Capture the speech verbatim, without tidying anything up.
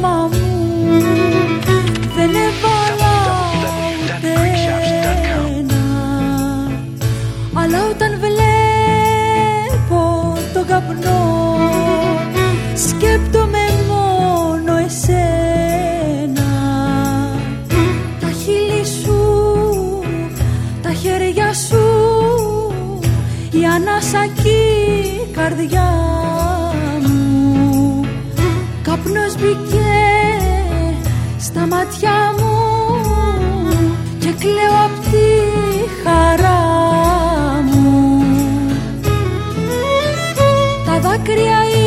στόμα μου δεν έβαλα ούτε ένα. Αλλά όταν βλέπω τον καπνό σκέπτομαι μόνο εσένα. Τα χείλη σου, τα χέρια σου, η ανάσα κι η καρδιά μου. Καπνός μπήκε στα μάτια μου και κλαίω απ' τη χαρά μου. Τα δάκρυα